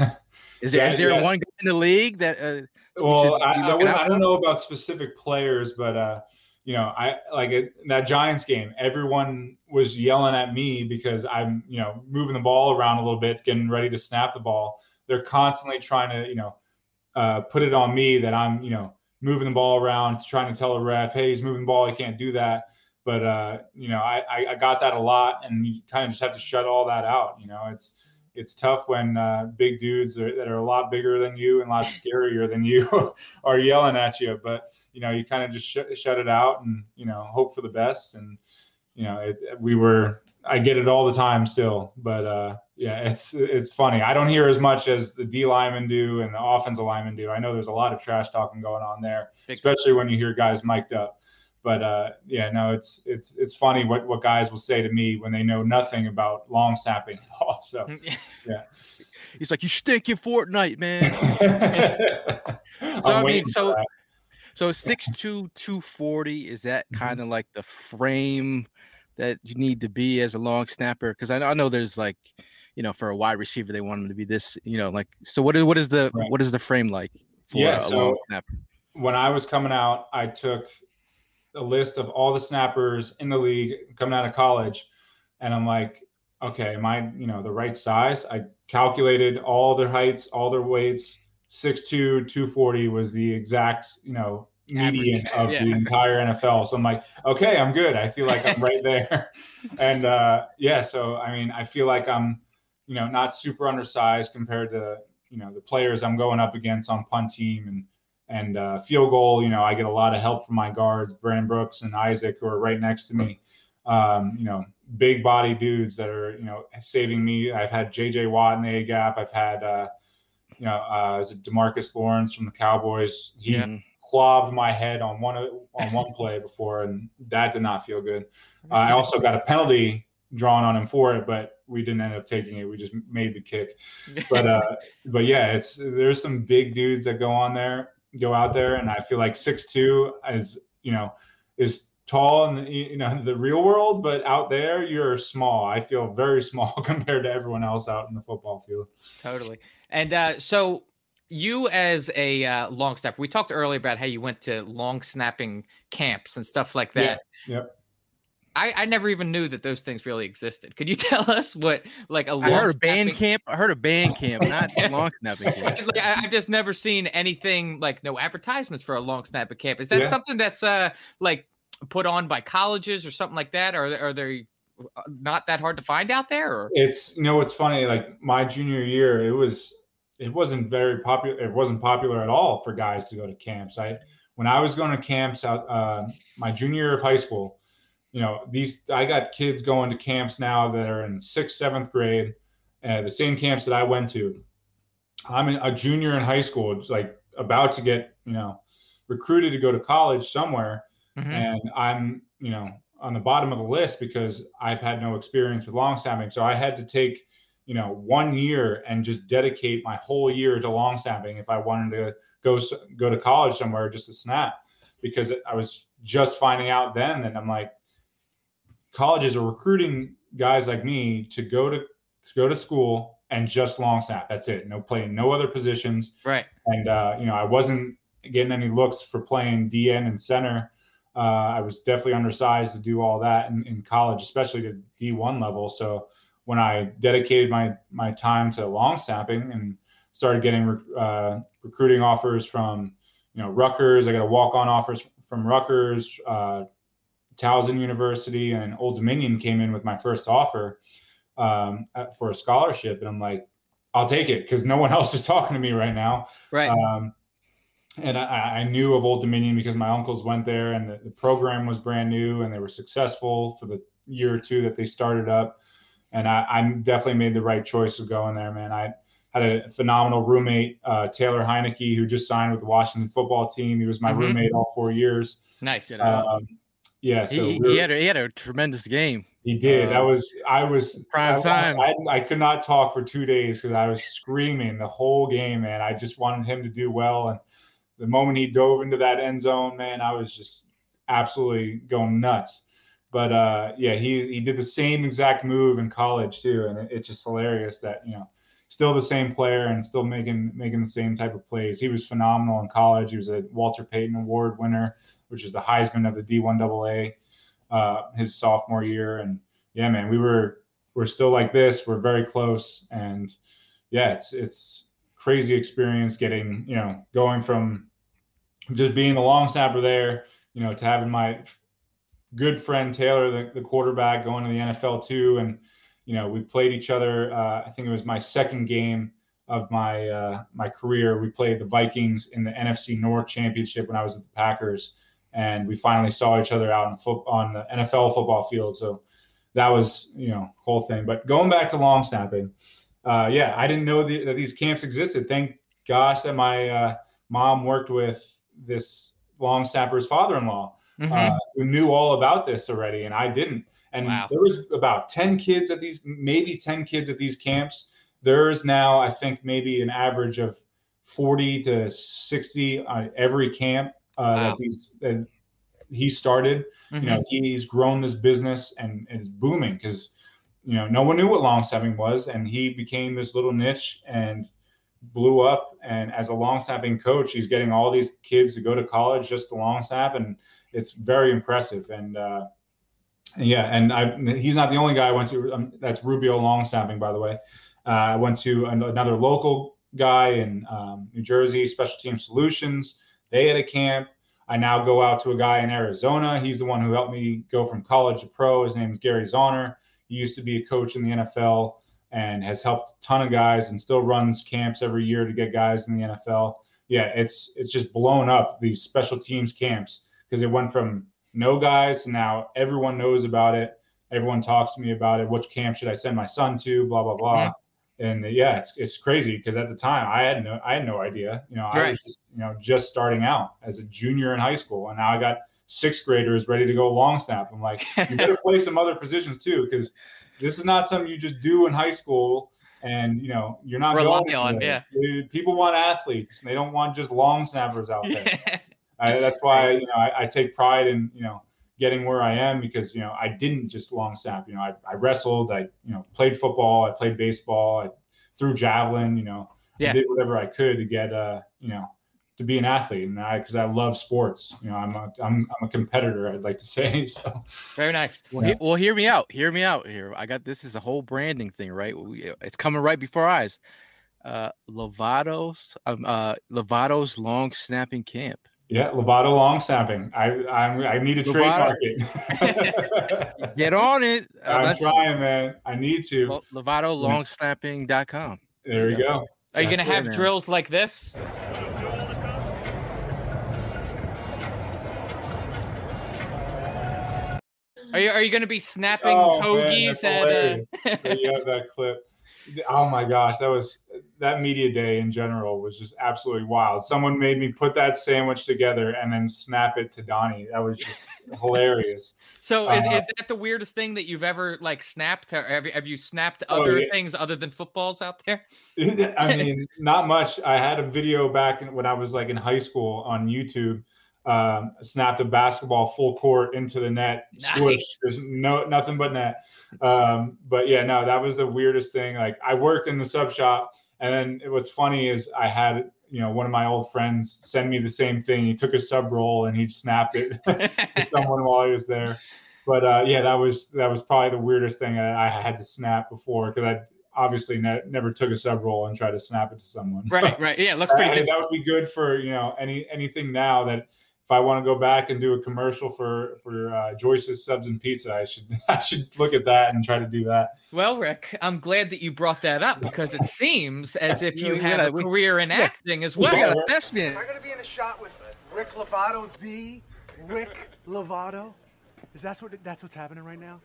Is there yeah, is there yes. one guy in the league that? Uh, well, I, I, I don't know about specific players, but. Uh, You know, I like it, that Giants game, everyone was yelling at me because I'm, you know, moving the ball around a little bit, getting ready to snap the ball. They're constantly trying to, you know, uh, put it on me that I'm, you know, moving the ball around, trying to tell the ref, hey, he's moving the ball, he can't do that. But, uh, you know, I, I got that a lot, and you kind of just have to shut all that out. You know, it's it's tough when uh, big dudes are, that are a lot bigger than you and a lot scarier than you are yelling at you. But, you know, you kind of just sh- shut it out and, you know, hope for the best. And, you know, it, we were, I get it all the time still, but uh, yeah, it's, it's funny. I don't hear as much as the D linemen do and the offensive linemen do. I know there's a lot of trash talking going on there, especially when you hear guys mic'd up. But uh, yeah, no, it's it's it's funny what, what guys will say to me when they know nothing about long snapping at all. So yeah, he's like, "You stink in Fortnite, man." So I mean, so so six two, two forty, is that kind of like the frame that you need to be as a long snapper? Because I know I know there's like, you know, for a wide receiver they want him to be this, you know, like so. What is what is the right. what is the frame like for yeah, a so long snapper? When I was coming out, I took a list of all the snappers in the league coming out of college. And I'm like, okay, am I, you know, the right size? I calculated all their heights, all their weights. six two, two forty was the exact, you know, median Average. of yeah. the entire N F L. So I'm like, okay, I'm good. I feel like I'm right there. And uh, yeah, so, I mean, I feel like I'm, you know, not super undersized compared to, you know, the players I'm going up against on punt team and, And uh, field goal, you know, I get a lot of help from my guards, Brandon Brooks and Isaac, who are right next to me. Um, you know, big body dudes that are, you know, saving me. I've had J J Watt in the A gap. I've had, uh, you know, uh, is it Demarcus Lawrence from the Cowboys? He yeah. clobbed my head on one on one play before, and that did not feel good. Uh, I also got a penalty drawn on him for it, but we didn't end up taking it. We just made the kick. But uh, but yeah, it's there's some big dudes that go on there. go out there, and I feel like six two is, you know, is tall in the, you know, the real world, but out there you're small. I feel very small compared to everyone else out in the football field. Totally. And uh, so you as a uh, long snapper, we talked earlier about how you went to long snapping camps and stuff like that. Yeah. Yep. I, I never even knew that those things really existed. Could you tell us what, like a long I heard of band camp. I heard of band camp, not long snapping camp. Like, I, I've just never seen anything like no advertisements for a long snapping camp. Is that yeah. something that's uh like put on by colleges or something like that? Or are they not that hard to find out there? Or? It's, you know, it's funny. Like my junior year, it was it wasn't very popular. It wasn't popular at all for guys to go to camps. I when I was going to camps out uh, my junior year of high school. You know, these, I got kids going to camps now that are in sixth, seventh grade, uh, the same camps that I went to. I'm a junior in high school, like about to get, you know, recruited to go to college somewhere. Mm-hmm. And I'm, you know, on the bottom of the list because I've had no experience with long snapping. So I had to take, you know, one year and just dedicate my whole year to long snapping if I wanted to go, go to college somewhere just to snap, because I was just finding out then that I'm like, colleges are recruiting guys like me to go to, to go to school and just long snap. That's it. No playing, no other positions. Right. And, uh, you know, I wasn't getting any looks for playing D N and center. Uh, I was definitely undersized to do all that in, in college, especially to D one level. So when I dedicated my, my time to long snapping and started getting uh, recruiting offers from, you know, Rutgers, I got a walk-on offers from Rutgers, uh, Towson University, and Old Dominion came in with my first offer um, for a scholarship. And I'm like, I'll take it because no one else is talking to me right now. Right. Um, and I, I knew of Old Dominion because my uncles went there, and the, the program was brand new and they were successful for the year or two that they started up. And I, I definitely made the right choice of going there, man. I had a phenomenal roommate, uh, Taylor Heineke, who just signed with the Washington football team. He was my mm-hmm. roommate all four years. Nice. Um, Yeah, so he, we he had a, he had a tremendous game. He did. Uh, that was I was prime I, time. I, I could not talk for two days because I was screaming the whole game, man. I just wanted him to do well, and the moment he dove into that end zone, man, I was just absolutely going nuts. But uh, yeah, he he did the same exact move in college too, and it, it's just hilarious that, you know, still the same player and still making making the same type of plays. He was phenomenal in college. He was a Walter Payton Award winner, which is the Heisman of the D one double A, uh, his sophomore year. And yeah, man, we were, we're still like this. We're very close. And yeah, it's, it's crazy experience getting, you know, going from just being the long snapper there, you know, to having my good friend Taylor, the, the quarterback, going to the N F L too. And, you know, we played each other. Uh, I think it was my second game of my uh, my career. We played the Vikings in the N F C North Championship when I was at the Packers, and we finally saw each other out in foot on the N F L football field. So that was, you know, whole thing. But going back to long snapping, uh, yeah, I didn't know the, that these camps existed. Thank gosh that my uh, mom worked with this long snapper's father-in-law, mm-hmm. uh, who knew all about this already, and I didn't. And wow. there was about ten kids at these, maybe ten kids at these camps. There's now, I think, maybe an average of forty to sixty on every camp uh, wow. that these that he started. Mm-hmm. You know, he's grown this business and it's booming because, you know, no one knew what long snapping was, and he became this little niche and blew up. And as a long snapping coach, he's getting all these kids to go to college just to long snap, and it's very impressive. And uh, yeah, and I, he's not the only guy I went to. Um, that's Rubio long snapping, by the way. Uh, I went to an, another local guy in um, New Jersey, Special Team Solutions. They had a camp. I now go out to a guy in Arizona. He's the one who helped me go from college to pro. His name is Gary Zahner. He used to be a coach in the N F L and has helped a ton of guys and still runs camps every year to get guys in the N F L. Yeah, it's it's just blown up, these special teams camps, because it went from no guys to now everyone knows about it. Everyone talks to me about it. Which camp should I send my son to? Blah, blah, blah. Mm-hmm. And yeah, it's it's crazy because at the time I had no I had no idea. You know, right. I was just, you know, just starting out as a junior in high school, and now I got sixth graders ready to go long snap. I'm like, you better play some other positions too, because this is not something you just do in high school. And you know, you're not going on. Yeah, people want athletes. They don't want just long snappers out there. I, that's why, you know, I, I take pride in, you know, getting where I am, because, you know, I didn't just long snap. You know, I, I wrestled, I, you know, played football, I played baseball, I threw javelin, you know, yeah. I did whatever I could to get, uh, you know, to be an athlete. And I, cause I love sports, you know, I'm a, I'm, I'm a competitor, I'd like to say. So very nice. Well, yeah. he, well, hear me out, hear me out here. I got, this is a whole branding thing, right? We, it's coming right before our eyes. Uh, Lovato's, um, uh, Lovato's long snapping camp. Yeah, Lovato long snapping. I I, I need to trademark it. Get on it. Uh, I'm trying, man. I need to. Lovato long snapping dot com. There we go. Are you going to have it, drills like this? Are you Are you going to be snapping oh, hoagies man, at? Uh... you have that clip. Oh my gosh, that was that media day in general was just absolutely wild. Someone made me put that sandwich together and then snap it to Donnie. That was just hilarious. So is, uh, is that the weirdest thing that you've ever like snapped? Or have you, have you snapped other oh, yeah. things other than footballs out there? I mean, not much. I had a video back when I was like in high school on YouTube. Um, snapped a basketball full court into the net, swoosh. Nice. There's no nothing but net. Um, but yeah, no, that was the weirdest thing. Like I worked in the sub shop, and then what's funny is I had, you know, one of my old friends send me the same thing. He took a sub roll and he snapped it to someone while he was there. But uh, yeah, that was that was probably the weirdest thing I, I had to snap before, because I obviously ne- never took a sub roll and tried to snap it to someone. Right, right, yeah, it looks pretty good. That would be good for, you know, any anything now that. If I want to go back and do a commercial for for uh, Joyce's Subs and Pizza, I should I should look at that and try to do that. Well, Rick, I'm glad that you brought that up, because it seems as if you have a career in acting as well. Yeah, that's me. Am I going to be in a shot with Rick Lovato, the Rick Lovato? Is that what that's what's happening right now?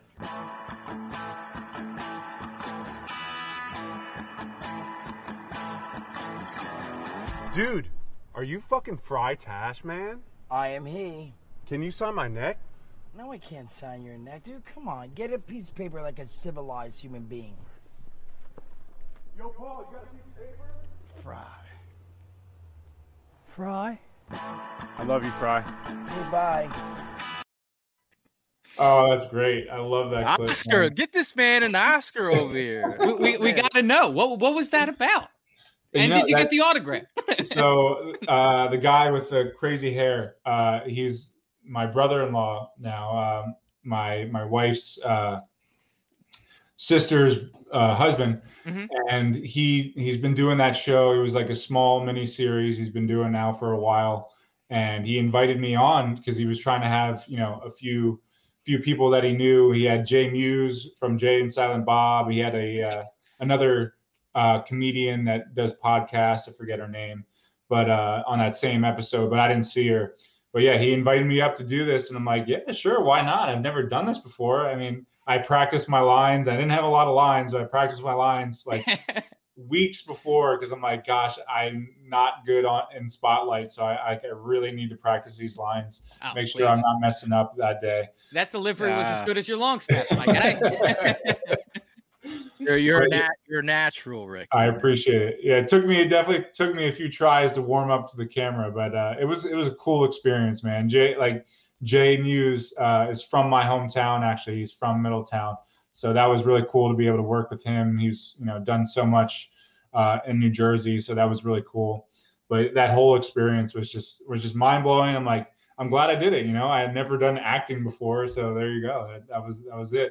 Dude, are you fucking Fry Tash, man? I am he. Can you sign my neck? No, I can't sign your neck, dude. Come on, get a piece of paper like a civilized human being. Yo, Paul, you got a piece of paper? Fry. Fry? I love you, Fry. Hey, bye. Oh, that's great. I love that clip. Oscar, man. Get this man an Oscar over here. we we, we got to know. What, what was that about? And you know, did you get the autograph? So uh, the guy with the crazy hair, uh, he's my brother-in-law now, um, my my wife's uh, sister's uh, husband, mm-hmm. and he he's been doing that show. It was like a small mini series he's been doing now for a while, and he invited me on because he was trying to have, you know, a few few people that he knew. He had Jay Muse from Jay and Silent Bob. He had a uh, another uh, comedian that does podcasts. I forget her name, but uh, on that same episode. But I didn't see her. But yeah, he invited me up to do this, and I'm like, yeah, sure, why not? I've never done this before. I mean, I practiced my lines. I didn't have a lot of lines, but I practiced my lines like weeks before because I'm like, gosh, I'm not good on in spotlight, so I, I really need to practice these lines. Oh, make please. sure I'm not messing up that day. That delivery Uh, was as good as your long snap, my guy. You're you're a nat- you're natural, Rick. I appreciate it. Yeah, it took me it definitely took me a few tries to warm up to the camera, but uh, it was it was a cool experience, man. Jay like Jay Muse uh, is from my hometown. Actually, he's from Middletown, so that was really cool to be able to work with him. He's you know done so much uh, in New Jersey, so that was really cool. But that whole experience was just was just mind blowing. I'm like, I'm glad I did it. You know, I had never done acting before, so there you go. That, that was that was it.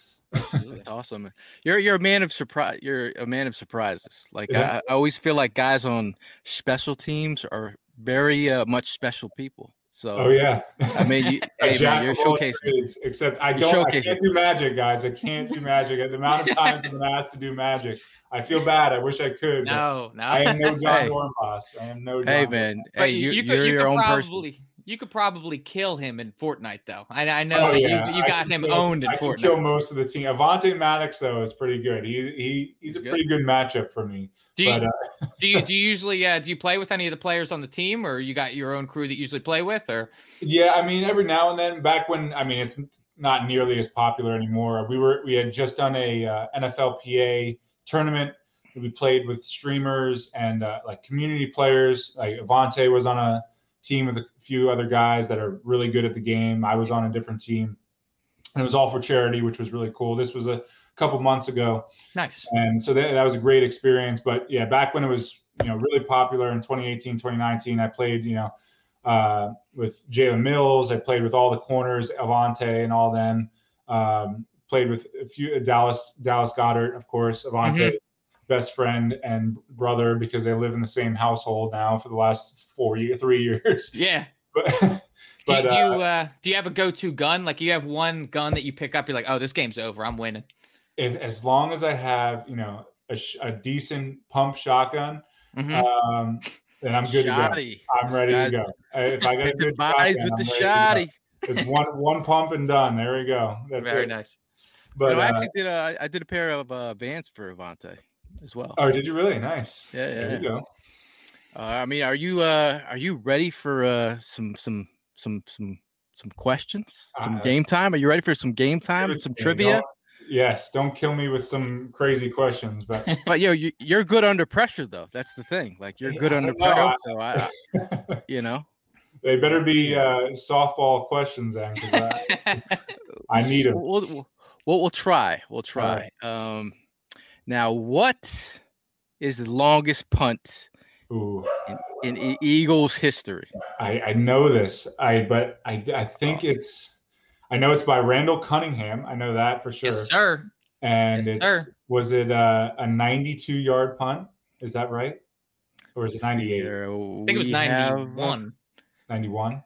That's awesome. Man. You're you're a man of surprise. You're a man of surprises. Like Yeah. I, I always feel like guys on special teams are very uh, much special people. So Oh yeah. I mean, you, A hey, jack man, you're of all showcasing. trades, except I You're don't. I showcasing. can't do magic, guys. I can't do magic. The amount of times I've been asked to do magic, I feel bad. I wish I could. but No, no. I am no John Hey. Dornbos. I am no. John Hey Dornbos. man, But hey, you, you're, you could, you're you your could own person. probably you could probably kill him in Fortnite though. I, I know Oh, that yeah. you, you I got can him kill- owned in I can Fortnite. kill most of the team. Avante Maddox though is pretty good. He he he's, He's a good. pretty good matchup for me. Do you But uh, do you do you usually uh, do you play with any of the players on the team, or you got your own crew that you usually play with, or yeah, I mean, every now and then, back when I mean, it's not nearly as popular anymore. We were we had just done a uh, N F L P A tournament. We played with streamers and uh, like community players. Like Avante was on a team with a few other guys that are really good at the game. I was on a different team, and it was all for charity, which was really cool. This was a couple months ago, nice? and so that, that was a great experience. But yeah, back when it was you know really popular in twenty eighteen, twenty nineteen, I played you know uh, with Jalen Mills. I played with all the corners, Avante and all them. Um, played with a few Dallas Dallas Goddard, of course, Avante. Mhm. Best friend and brother because they live in the same household now for the last four year, three years. Yeah. But, Do, but you, do, uh, you, uh, do you have a go-to gun? Like you have one gun that you pick up, you're like, oh, this game's over. I'm winning. if, as long as I have, you know, a, sh- a decent pump shotgun, Mhm. um, then I'm good Shoddy. to go. I'm ready to go. I- If I got a Picking good bodies shotgun, with I'm the ready to go. shoddy. It's one one pump and done. There we go. That's Very it. nice. But You know, I uh, actually did a I did a pair of uh, Vans for Avante as well. oh, did you really? Nice. Yeah, yeah, There you yeah. go. Uh, I mean, are you uh are you ready for uh some some some some some questions? Some Uh, game time? Are you ready for some game time? Some Yeah, trivia? don't- Yes, don't kill me with some crazy questions, but But yo, you, you're good under pressure though. That's the thing. Like you're good I under don't know. pressure. So I, I you know. they better be uh, softball questions then, because I, I need them. We'll, we'll, we'll, we'll try. We'll try. Um, now, what is the longest punt Ooh, in, in E- Eagles history? I, I know this. I but I I think it's I know it's by Randall Cunningham. I know that for sure. Yes, sir. And Yes, it's sir. was it uh, a ninety-two yard punt? Is that right? Or is it ninety-eight? I think it was ninety-one. ninety-one?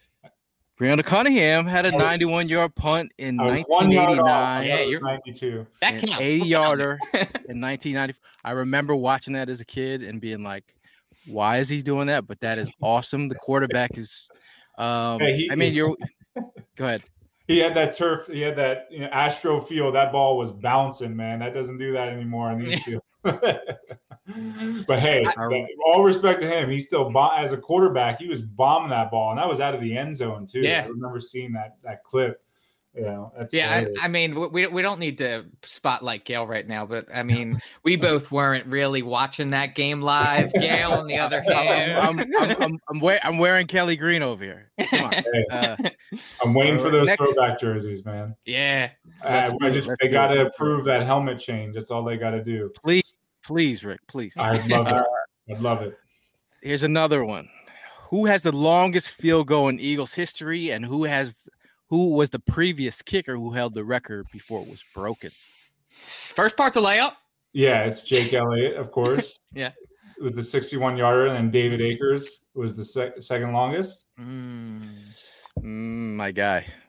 Randall Cunningham had a I was- ninety-one yard punt in I was one yard off. I nineteen eighty-nine. thought it was you're- ninety-two. That an counts. eighty We're yarder counting. in nineteen ninety. I remember watching that as a kid and being like, "Why is he doing that?" But that is awesome. The quarterback is. Um, Hey, he- I mean, you're. Go ahead. He had that turf. He had that you know, Astro field. That ball was bouncing, man. That doesn't do that anymore in these fields. But hey, I- all respect to him. He still bomb, as a quarterback. He was bombing that ball, and that was out of the end zone too. Yeah. I remember seeing that that clip. You know, that's Yeah, hilarious. I, I mean, we we don't need to spotlight Gail right now, but I mean, we both weren't really watching that game live. Gail, on the other hand, I'm, I'm, I'm, I'm, I'm, wear, I'm wearing Kelly Green over here. Come on. Hey, Uh, I'm waiting for uh, those next- throwback jerseys, man. yeah, Let's Uh, do I it, just let's they do got to it. approve that helmet change. That's all they got to do. please, please, Rick, please. I'd love Uh, it. I'd love it. Here's another one. Who has the longest field goal in Eagles history, and who has who was the previous kicker who held the record before it was broken? first part's a layup. Yeah, it's Jake Elliott, of course. Yeah. With the sixty-one yarder, and then David Akers was the sec- second longest. Mm. Mm, my guy,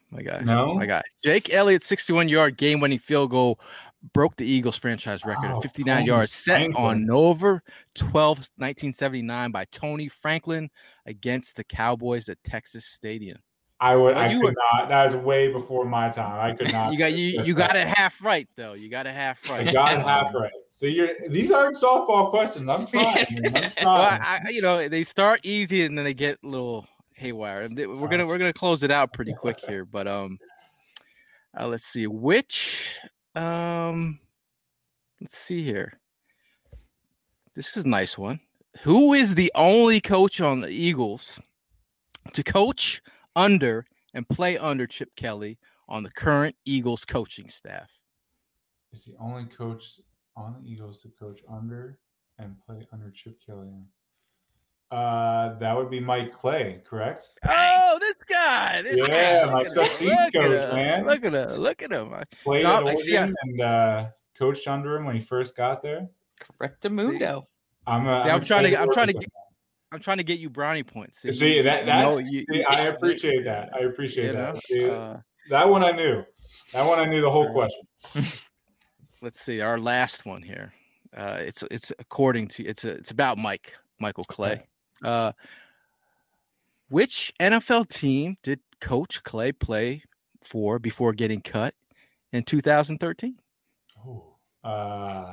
My guy. No? My guy. Jake Elliott's sixty-one yard game-winning field goal broke the Eagles franchise record Oh, of fifty-nine Tony yards set Franklin. on November twelfth, nineteen seventy-nine by Tony Franklin against the Cowboys at Texas Stadium. I would. Oh, I you could were- not. That was way before my time. I could not. You got you guess you got that. it half right though. You got it half right. I got it half right. So you're. These aren't softball questions. I'm trying. man. I'm Well, trying. I, I- you know, they start easy and then they get a little haywire. And they- We're gonna we're gonna close it out pretty quick here, but um, uh, let's see which um, let's see here. This is a nice one. Who is the only coach on the Eagles to coach under and play under Chip Kelly on the current Eagles coaching staff? Is the only coach on the Eagles to coach under and play under Chip Kelly? Uh, that would be Mike Clay, correct? Oh, this guy! This Yeah, guy. my Look at special him. teams Look at coach, him. man. Look at him! Look at him! Played No, at I see, Oregon and uh, coached under him when he first got there. Correctamundo. I'm. Uh, See, I'm trying to- excited I'm work trying to with get- I'm trying to get you brownie points. him. See that? you That know, you- see, I appreciate that. I appreciate you that. know, See, uh, that one I knew. That one I knew the whole All question. let's see our last one here. Uh, it's it's according to it's a, it's about Mike Michael Clay. Uh, which N F L team did Coach Clay play for before getting cut in two thousand thirteen? Oh, uh,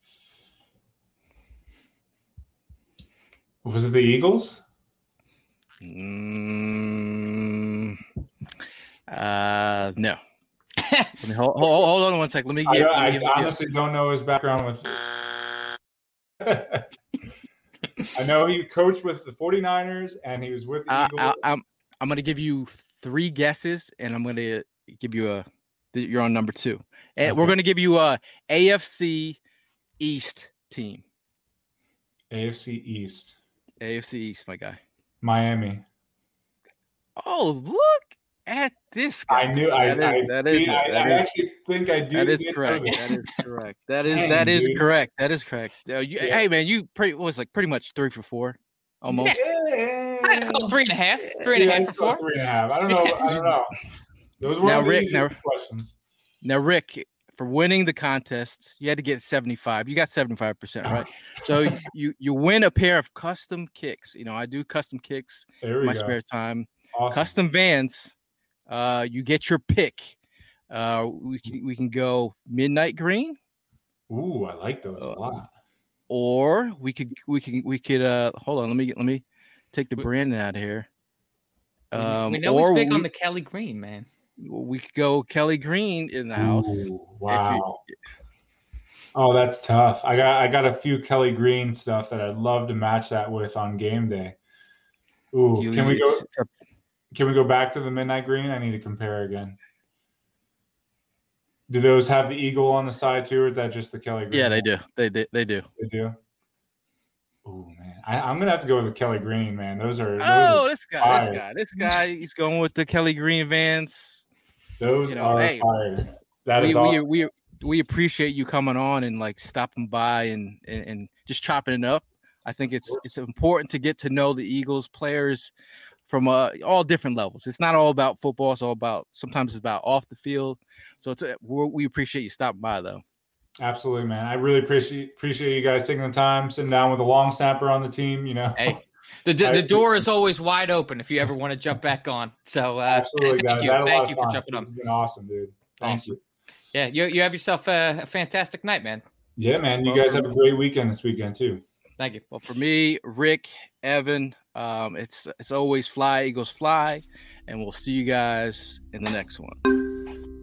was it the Eagles? Mm, uh, no. Let me hold, hold, hold on one sec. Let me I, get. don't- let me I give- honestly don't know his background with. I know he coached with the 49ers and he was with the I, Eagles. I, I'm I'm gonna give you three guesses, and I'm gonna give you a. You're on number two, and we're Okay. gonna give you a A F C East team. A F C East, A F C East, my guy. Miami. Oh, look at this guy. I knew. I, That is- I, that is see, good. I, That I is- actually think I do. That is did know correct. this. That is correct. That is Dang, that is dude. correct. That is correct. Uh, you, Yeah. Hey man, you pretty was like pretty much three for four, almost. Yeah. I call three and a half. Three and a Yeah, half I for saw four. Three and a half. I don't know. I don't know. Those were Now, the Rick, easiest now- questions. Now, Rick, for winning the contest, you had to get seventy-five. You got seventy-five percent, right? So you you win a pair of custom kicks. You know, I do custom kicks There in we my go. spare time. Awesome. Custom Vans. Uh, you get your pick. Uh, we can we can go Midnight Green, Ooh, I like those a Uh, lot. or we could we can we could uh hold on. Let me get let me take the We- branding out of here. We- Um, we know or he's big we, on the Kelly Green, man. we could go Kelly Green in the house. Ooh, wow. Oh, that's tough. I got I got a few Kelly Green stuff that I'd love to match that with on game day. Ooh, You- can we go? it's- it's up- Can we go back to the Midnight Green? I need to compare again. Do those have the eagle on the side too, or is that just the Kelly Green? Yeah, they do. They they, they do. They do. Oh man, I, I'm gonna have to go with the Kelly Green, man. Those are those, Oh, are, this guy, fire. this guy, this guy. He's going with the Kelly Green Vans. those you know, are hey, fire. That we, is awesome. we we we appreciate you coming on and like stopping by and, and and just chopping it up. I think it's it's important to get to know the Eagles players from uh, all different levels. It's not all about football. It's all about sometimes it's about off the field. So it's a, we're, we appreciate you stopping by though. Absolutely, man. I really appreciate appreciate you guys taking the time, sitting down with a long snapper on the team. You know, Hey, the the, I- the door is always wide open if you ever want to jump back on. So uh, absolutely, thank guys. you, I had a lot thank of you fun. for jumping This on. has been awesome, dude. Thank Awesome. you. Yeah, you you have yourself a, a fantastic night, man. Yeah, man. You guys have a great weekend this weekend too. Thank you. Well, for me, Rick, Evan, um, it's it's always fly Eagles fly, and we'll see you guys in the next one.